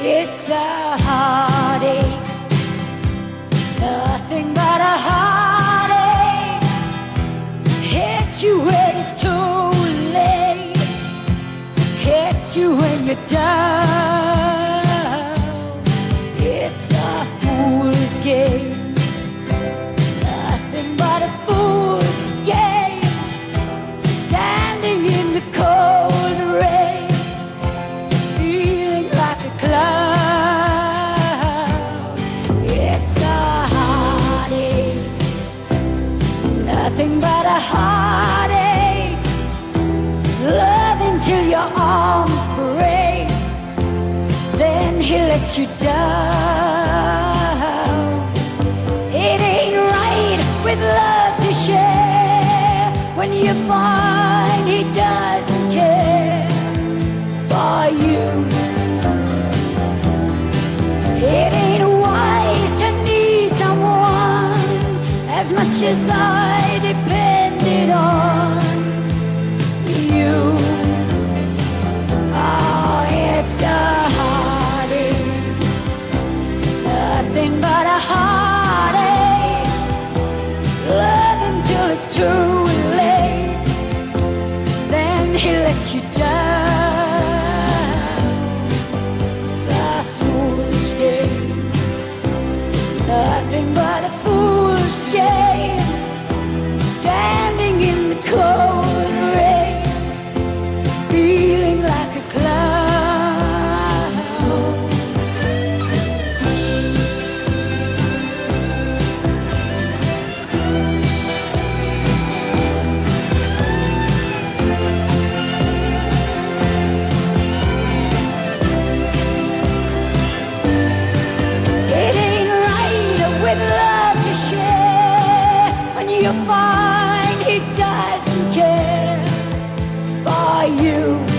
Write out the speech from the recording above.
It's a heartache, nothing but a heartache. Hits you when it's too late, hits you when you're down. It's a fool's game, nothing but a fool's game. Standing in the cold rain, feeling like a cloud. It's a heartache, nothing but a heartache. Love until your arms break, then he lets you down. It ain't right with love to share when you find he doesn't care for you. It ain't wise to need someone as much as I depended on you. Oh, it's a heartache, nothing but a heartache. Love until it's too late, then he lets you down. It's a foolish game, nothing but a fool's game. Standing in the cold rain, feeling like a cloud. It ain't right with love to share when you find he doesn't care for you.